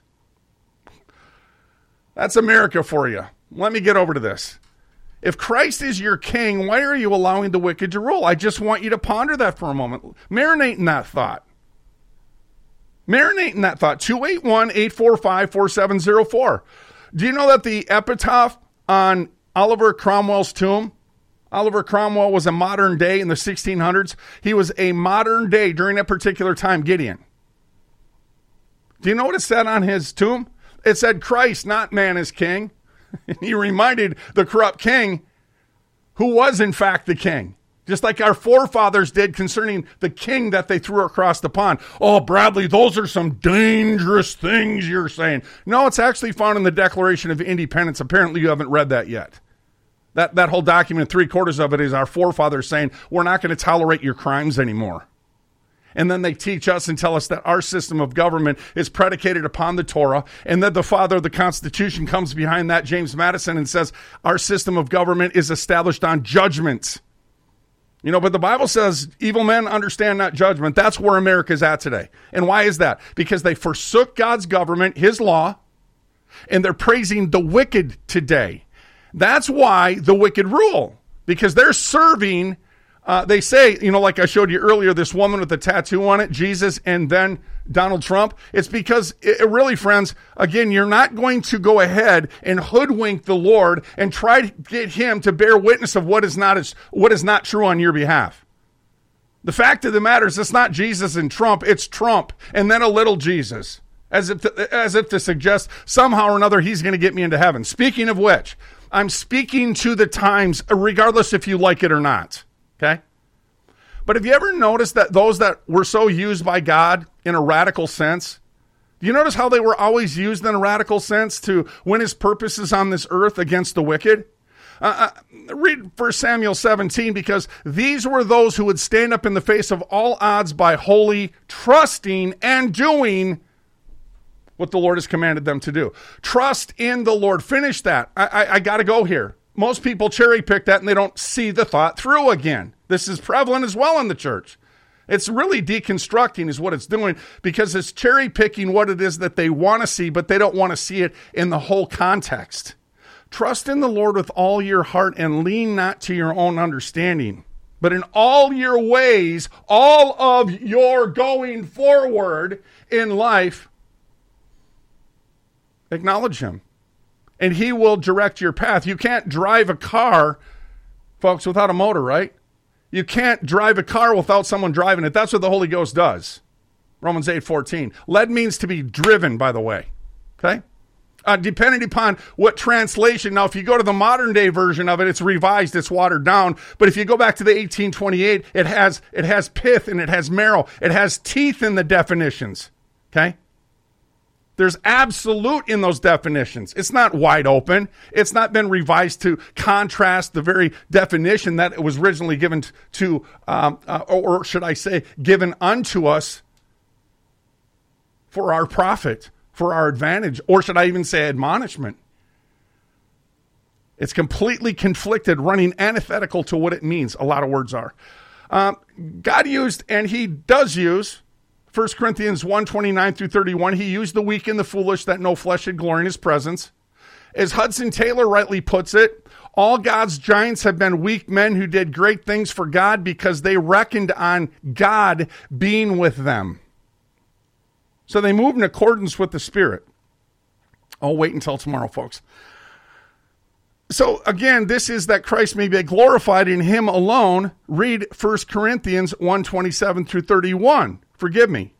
That's America for you. Let me get over to this. If Christ is your king, why are you allowing the wicked to rule? I just want you to ponder that for a moment. Marinate in that thought. Marinate in that thought. two eight one, eight four five, four seven zero four. Do you know that the epitaph on Oliver Cromwell's tomb, Oliver Cromwell was a modern day in the sixteen hundreds. He was a modern day during that particular time Gideon. Do you know what it said on his tomb? It said, Christ, not man, is king. And he reminded the corrupt king, who was in fact the king, just like our forefathers did concerning the king that they threw across the pond. Oh, Bradley, those are some dangerous things you're saying. No, it's actually found in the Declaration of Independence. Apparently you haven't read that yet. That, that whole document, three quarters of it is our forefathers saying, we're not going to tolerate your crimes anymore. And then they teach us and tell us that our system of government is predicated upon the Torah, and that the father of the Constitution comes behind that, James Madison, and says our system of government is established on judgment. You know, but the Bible says evil men understand not judgment. That's where America's at today. And why is that? Because they forsook God's government, his law, and they're praising the wicked today. That's why the wicked rule, because they're serving. Uh, they say, you know, like I showed you earlier, this woman with the tattoo on it, Jesus, and then Donald Trump. It's because, it, really, friends, again, you're not going to go ahead and hoodwink the Lord and try to get him to bear witness of what is not what is not true on your behalf. The fact of the matter is, it's not Jesus and Trump, it's Trump and then a little Jesus, as if to, as if to suggest somehow or another he's going to get me into heaven. Speaking of which, I'm speaking to the times, regardless if you like it or not. Okay? But have you ever noticed that those that were so used by God in a radical sense, do you notice how they were always used in a radical sense to win his purposes on this earth against the wicked? Uh, uh, read First Samuel seventeen, because these were those who would stand up in the face of all odds by wholly trusting and doing what the Lord has commanded them to do. Trust in the Lord. Finish that. I, I, I got to go here. Most people cherry pick that and they don't see the thought through again. This is prevalent as well in the church. It's really deconstructing is what it's doing, because it's cherry picking what it is that they want to see, but they don't want to see it in the whole context. Trust in the Lord with all your heart and lean not to your own understanding, but in all your ways, all of your going forward in life, acknowledge him. And he will direct your path. You can't drive a car, folks, without a motor, right? You can't drive a car without someone driving it. That's what the Holy Ghost does. Romans eight fourteen. Led means to be driven, by the way. Okay? Uh, depending upon what translation. Now, if you go to the modern day version of it, it's revised, it's watered down. But if you go back to the eighteen twenty-eight, it has it has pith and it has marrow. It has teeth in the definitions. Okay? There's absolute in those definitions. It's not wide open. It's not been revised to contrast the very definition that it was originally given to, um, uh, or should I say, given unto us for our profit, for our advantage, or should I even say admonishment. It's completely conflicted, running antithetical to what it means. A lot of words are. Um, God used, and he does use, First Corinthians one, twenty-nine through thirty-one, he used the weak and the foolish that no flesh should glory in his presence. As Hudson Taylor rightly puts it, all God's giants have been weak men who did great things for God because they reckoned on God being with them. So they moved in accordance with the Spirit. I'll wait until tomorrow, folks. So again, this is that Christ may be glorified in him alone. Read First Corinthians one twenty-seven through thirty-one. Forgive me.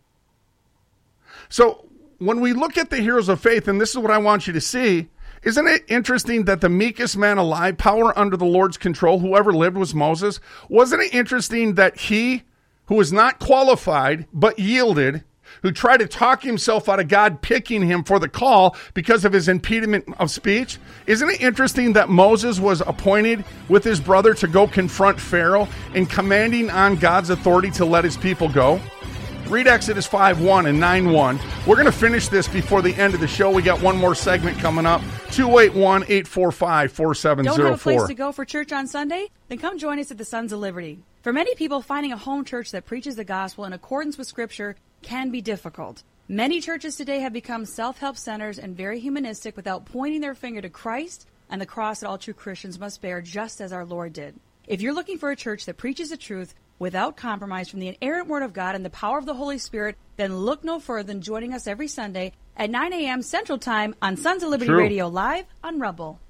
So when we look at the heroes of faith, and this is what I want you to see, isn't it interesting that the meekest man alive, power under the Lord's control, whoever lived was Moses? Wasn't it interesting that he, who was not qualified but yielded, who tried to talk himself out of God picking him for the call because of his impediment of speech? Isn't it interesting that Moses was appointed with his brother to go confront Pharaoh and commanding on God's authority to let his people go? Read Exodus five one and nine one. We're going to finish this before the end of the show. We got one more segment coming up. two eight one, eight four five, four seven zero four. Don't have a place to go for church on Sunday? Then come join us at the Sons of Liberty. For many people, finding a home church that preaches the gospel in accordance with Scripture can be difficult. Many churches today have become self-help centers and very humanistic without pointing their finger to Christ and the cross that all true Christians must bear, just as our Lord did. If you're looking for a church that preaches the truth without compromise from the inerrant Word of God and the power of the Holy Spirit, then look no further than joining us every Sunday at nine a.m. Central Time on Sons of Liberty True. Radio Live on Rumble.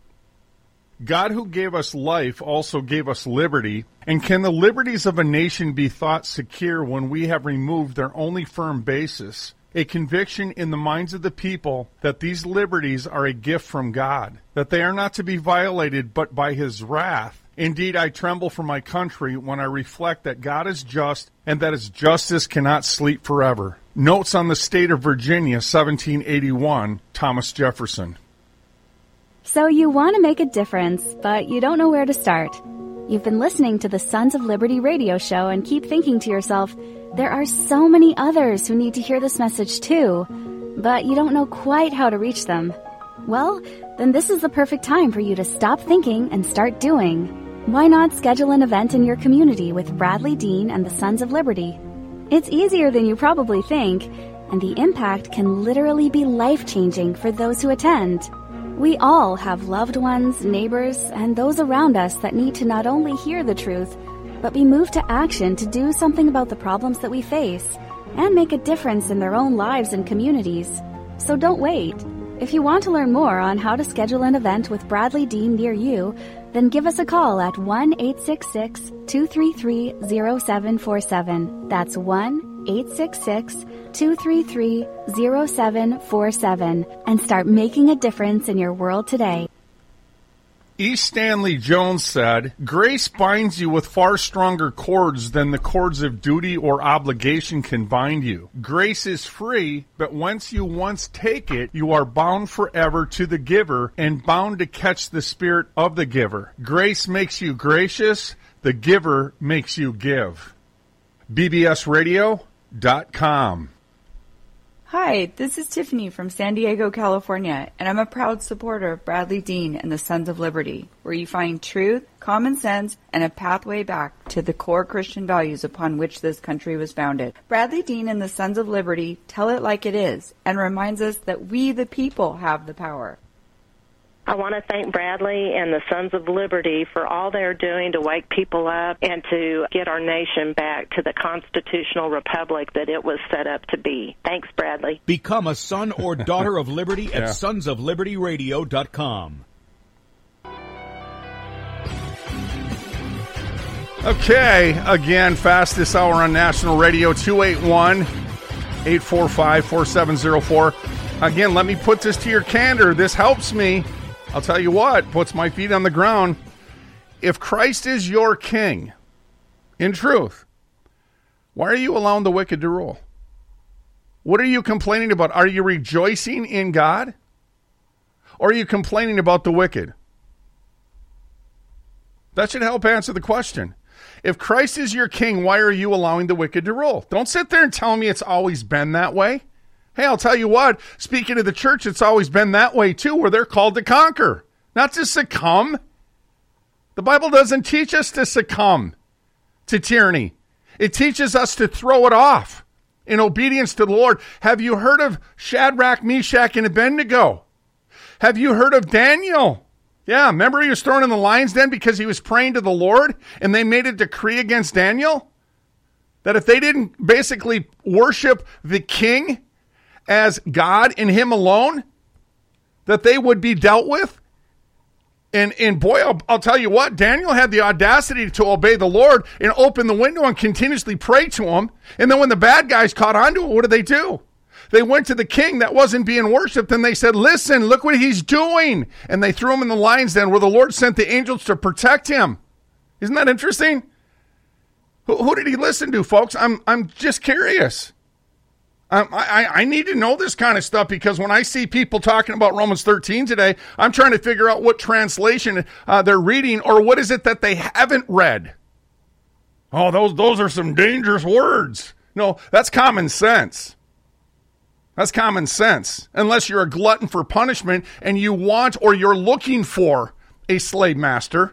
God who gave us life also gave us liberty. And can the liberties of a nation be thought secure when we have removed their only firm basis, a conviction in the minds of the people that these liberties are a gift from God, that they are not to be violated but by his wrath? Indeed, I tremble for my country when I reflect that God is just and that his justice cannot sleep forever. Notes on the State of Virginia, seventeen eighty-one, Thomas Jefferson. So you want to make a difference, but you don't know where to start. You've been listening to the Sons of Liberty radio show and keep thinking to yourself, there are so many others who need to hear this message too, but you don't know quite how to reach them. Well, then this is the perfect time for you to stop thinking and start doing. Why not schedule an event in your community with Bradley Dean and the Sons of Liberty? It's easier than you probably think, and the impact can literally be life-changing for those who attend. We all have loved ones, neighbors, and those around us that need to not only hear the truth, but be moved to action to do something about the problems that we face and make a difference in their own lives and communities. So don't wait. If you want to learn more on how to schedule an event with Bradley Dean near you, then give us a call at one eight six six, two three three, zero seven four seven. That's one eight six six, two three three, zero seven four seven and start making a difference in your world today. E. Stanley Jones said, grace binds you with far stronger cords than the cords of duty or obligation can bind you. Grace is free, but once you once take it, you are bound forever to the giver and bound to catch the spirit of the giver. Grace makes you gracious. The giver makes you give. B B S radio dot com. Hi, this is Tiffany from San Diego, California, and I'm a proud supporter of Bradley Dean and the Sons of Liberty, where you find truth, common sense, and a pathway back to the core Christian values upon which this country was founded. Bradley Dean and the Sons of Liberty tell it like it is and reminds us that we, the people, have the power. I want to thank Bradley and the Sons of Liberty for all they're doing to wake people up and to get our nation back to the constitutional republic that it was set up to be. Thanks, Bradley. Become a son or daughter of liberty at Yeah. sons of liberty radio dot com. Okay, again, fastest hour on national radio, two eight one, eight four five, four seven zero four. Again, let me put this to your candor. This helps me. I'll tell you what, puts my feet on the ground. If Christ is your king, in truth, why are you allowing the wicked to rule? What are you complaining about? Are you rejoicing in God? Or are you complaining about the wicked? That should help answer the question. If Christ is your king, why are you allowing the wicked to rule? Don't sit there and tell me it's always been that way. Hey, I'll tell you what, speaking of the church, it's always been that way too, where they're called to conquer, not to succumb. The Bible doesn't teach us to succumb to tyranny. It teaches us to throw it off in obedience to the Lord. Have you heard of Shadrach, Meshach, and Abednego? Have you heard of Daniel? Yeah, remember he was thrown in the lion's den because he was praying to the Lord, and they made a decree against Daniel that if they didn't basically worship the king as God and him alone, that they would be dealt with. And, and boy, I'll, I'll tell you what, Daniel had the audacity to obey the Lord and open the window and continuously pray to him. And then when the bad guys caught on to it, what did they do? They went to the king that wasn't being worshipped and they said, listen, look what he's doing. And they threw him in the lion's den where the Lord sent the angels to protect him. Isn't that interesting? Who, who did he listen to, folks? I'm I'm just curious. Um, I, I need to know this kind of stuff because when I see people talking about Romans thirteen today, I'm trying to figure out what translation uh, they're reading or what is it that they haven't read. Oh, those those are some dangerous words. No, that's common sense. That's common sense. Unless you're a glutton for punishment and you want or you're looking for a slave master.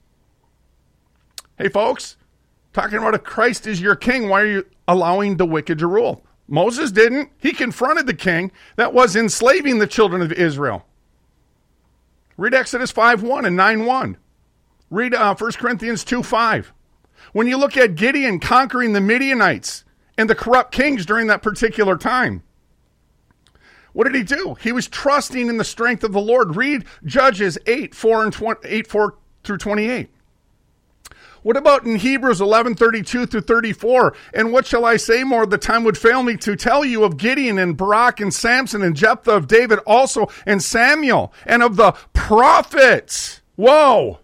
Hey, folks, talking about if Christ is your king, why are you allowing the wicked to rule? Moses didn't. He confronted the king that was enslaving the children of Israel. Read Exodus five one and nine one. Read uh, First Corinthians two five. When you look at Gideon conquering the Midianites and the corrupt kings during that particular time, what did he do? He was trusting in the strength of the Lord. Read Judges eight four and twenty, eight four through twenty-eight. What about in Hebrews eleven thirty-two through thirty-four? And what shall I say more? The time would fail me to tell you of Gideon and Barak and Samson and Jephthah, of David also and Samuel, and of the prophets. Whoa!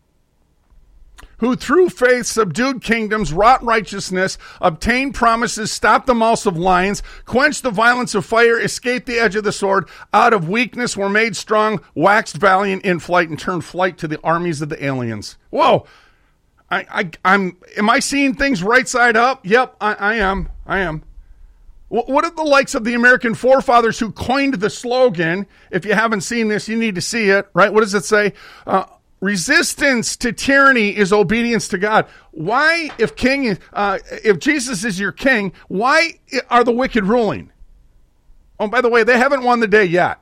Who through faith subdued kingdoms, wrought righteousness, obtained promises, stopped the mouths of lions, quenched the violence of fire, escaped the edge of the sword, out of weakness were made strong, waxed valiant in flight, and turned flight to the armies of the aliens. Whoa! I, I, I'm, am I seeing things right side up? Yep, I, I am. I am. What, what are the likes of the American forefathers who coined the slogan? If you haven't seen this, you need to see it, right? What does it say? Uh, resistance to tyranny is obedience to God. Why, if king, uh, if Jesus is your king, why are the wicked ruling? Oh, by the way, they haven't won the day yet.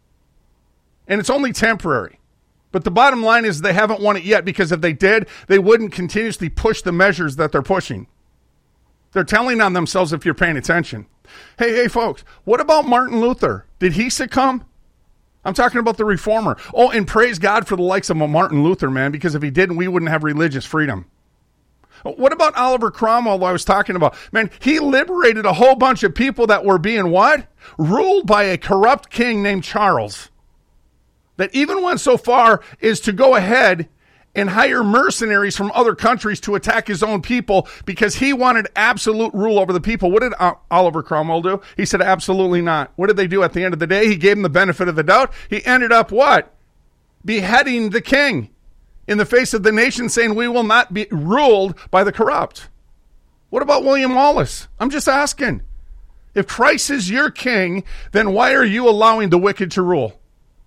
And it's only temporary. But the bottom line is they haven't won it yet because if they did, they wouldn't continuously push the measures that they're pushing. They're telling on themselves if you're paying attention. Hey, hey, folks, what about Martin Luther? Did he succumb? I'm talking about the reformer. Oh, and praise God for the likes of Martin Luther, man, because if he didn't, we wouldn't have religious freedom. What about Oliver Cromwell I was talking about? Man, he liberated a whole bunch of people that were being what? Ruled by a corrupt king named Charles. That even went so far as to go ahead and hire mercenaries from other countries to attack his own people because he wanted absolute rule over the people. What did Oliver Cromwell do? He said, absolutely not. What did they do at the end of the day? He gave him the benefit of the doubt. He ended up what? Beheading the king in the face of the nation, saying we will not be ruled by the corrupt. What about William Wallace? I'm just asking. If Christ is your king, then why are you allowing the wicked to rule?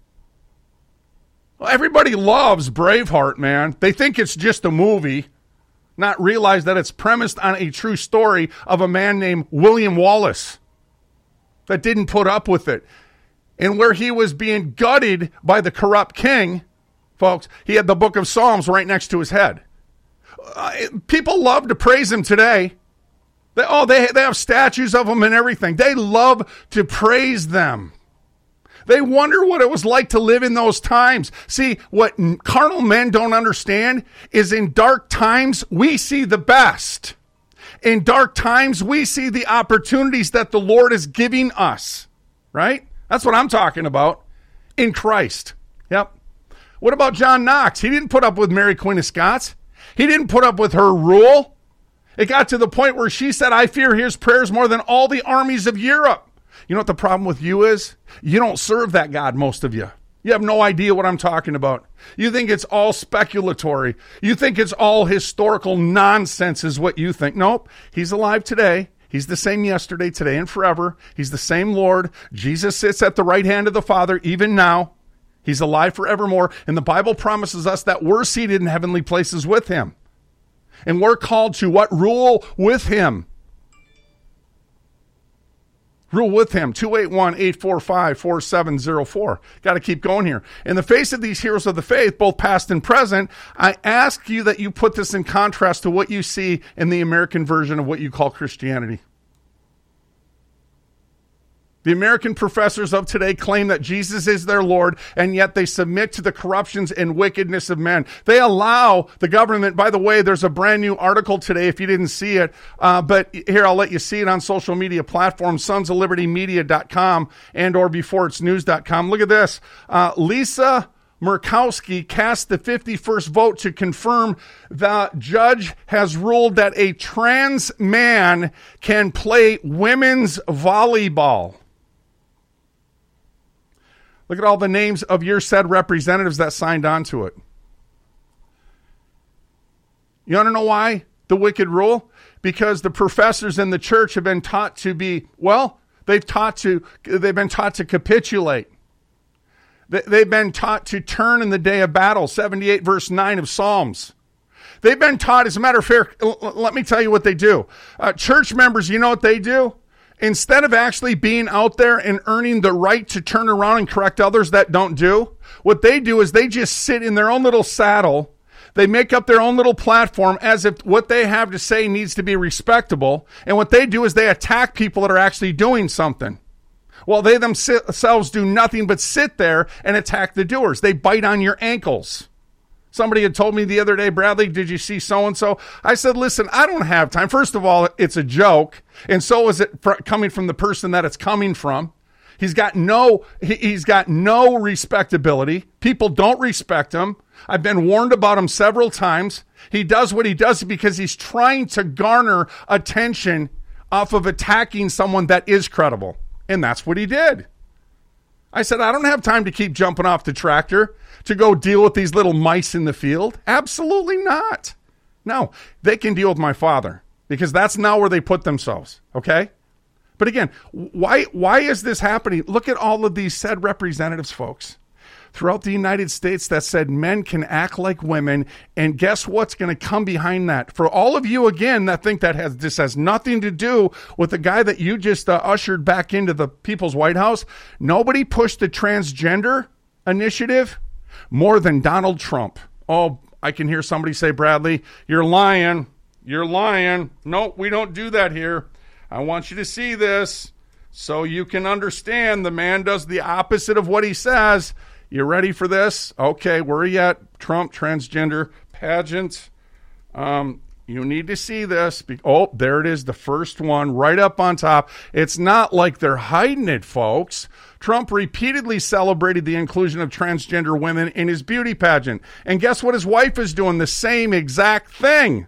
Well, everybody loves Braveheart, man. They think it's just a movie, not realize that it's premised on a true story of a man named William Wallace that didn't put up with it. And where he was being gutted by the corrupt king, folks, he had the book of Psalms right next to his head. Uh, people love to praise him today. They, oh, they, they have statues of him and everything. They love to praise them. They wonder what it was like to live in those times. See, what carnal men don't understand is in dark times, we see the best. In dark times, we see the opportunities that the Lord is giving us, right? That's what I'm talking about in Christ. Yep. What about John Knox? He didn't put up with Mary Queen of Scots. He didn't put up with her rule. It got to the point where she said, I fear his prayers more than all the armies of Europe. You know what the problem with you is? You don't serve that God, most of you. You have no idea what I'm talking about. You think it's all speculatory. You think it's all historical nonsense is what you think. Nope. He's alive today. He's the same yesterday, today, and forever. He's the same Lord. Jesus sits at the right hand of the Father even now. He's alive forevermore. And the Bible promises us that we're seated in heavenly places with him. And we're called to what? Rule with him. Rule with him. two eight one, eight four five, four seven zero four. Got to keep going here. In the face of these heroes of the faith, both past and present, I ask you that you put this in contrast to what you see in the American version of what you call Christianity. The American professors of today claim that Jesus is their Lord, and yet they submit to the corruptions and wickedness of men. They allow the government, by the way, there's a brand new article today if you didn't see it, uh, but here I'll let you see it on social media platforms, sons of liberty media dot com and or before it's news dot com. Look at this. Uh, Lisa Murkowski cast the fifty-first vote to confirm the judge has ruled that a trans man can play women's volleyball. Look at all the names of your said representatives that signed on to it. You want to know why the wicked rule? Because the professors in the church have been taught to be, well, they've taught to, they've been taught to capitulate. They've been taught to turn in the day of battle, seventy-eight verse nine of Psalms. They've been taught, as a matter of fact, let me tell you what they do. Uh, church members, you know what they do? Instead of actually being out there and earning the right to turn around and correct others that don't do, what they do is they just sit in their own little saddle. They make up their own little platform as if what they have to say needs to be respectable. And what they do is they attack people that are actually doing something. Well, they themselves do nothing but sit there and attack the doers. They bite on your ankles. Somebody had told me the other day, Bradley, did you see so-and-so? I said, listen, I don't have time. First of all, it's a joke. And so is it fr- coming from the person that it's coming from. He's got no, he, he's got no respectability. People don't respect him. I've been warned about him several times. He does what he does because he's trying to garner attention off of attacking someone that is credible. And that's what he did. I said, I don't have time to keep jumping off the tractor to go deal with these little mice in the field. Absolutely not. No, they can deal with my father because that's not where they put themselves. Okay. But again, why, why is this happening? Look at all of these said representatives, folks, throughout the United States that said men can act like women. And guess what's going to come behind that? For all of you, again, that think that has this has nothing to do with the guy that you just uh, ushered back into the People's White House. Nobody pushed the transgender initiative more than Donald Trump. Oh, I can hear somebody say, Bradley, you're lying. You're lying. No, we don't do that here. I want you to see this so you can understand the man does the opposite of what he says. You ready for this? Okay, where are you at? Trump transgender pageant. Um, you need to see this. Be- oh, there it is, the first one right up on top. It's not like they're hiding it, folks. Trump repeatedly celebrated the inclusion of transgender women in his beauty pageant. And guess what his wife is doing? The same exact thing.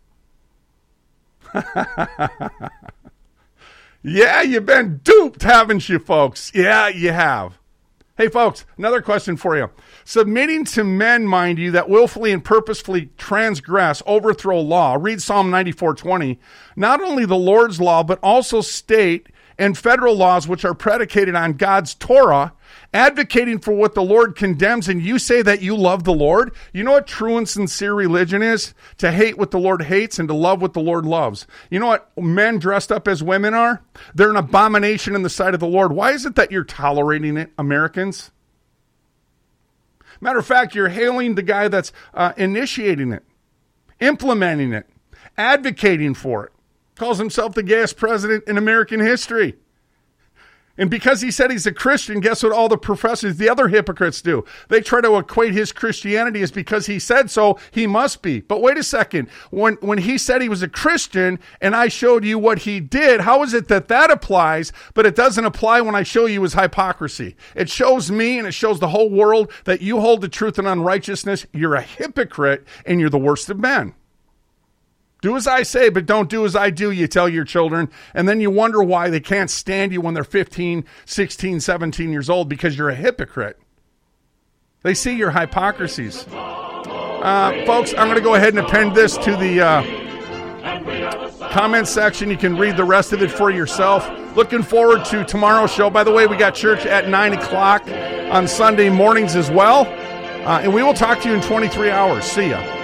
Yeah, you've been duped, haven't you, folks? Yeah, you have. Hey, folks, another question for you. Submitting to men, mind you, that willfully and purposefully transgress, overthrow law, read Psalm ninety-four twenty, not only the Lord's law, but also state and federal laws which are predicated on God's Torah, advocating for what the Lord condemns, and you say that you love the Lord? You know what true and sincere religion is? To hate what the Lord hates and to love what the Lord loves. You know what men dressed up as women are? They're an abomination in the sight of the Lord. Why is it that you're tolerating it, Americans? Matter of fact, you're hailing the guy that's uh, initiating it, implementing it, advocating for it. Calls himself the gayest president in American history. And because he said he's a Christian, guess what all the professors, the other hypocrites do? They try to equate his Christianity as because he said so, he must be. But wait a second. When, when he said he was a Christian and I showed you what he did, how is it that that applies, but it doesn't apply when I show you his hypocrisy? It shows me and it shows the whole world that you hold the truth in unrighteousness. You're a hypocrite and you're the worst of men. Do as I say, but don't do as I do, you tell your children. And then you wonder why they can't stand you when they're fifteen, sixteen, seventeen years old, because you're a hypocrite. They see your hypocrisies. Uh, folks, I'm going to go ahead and append this to the uh, comment section. You can read the rest of it for yourself. Looking forward to tomorrow's show. By the way, we got church at nine o'clock on Sunday mornings as well. Uh, and we will talk to you in twenty-three hours. See ya.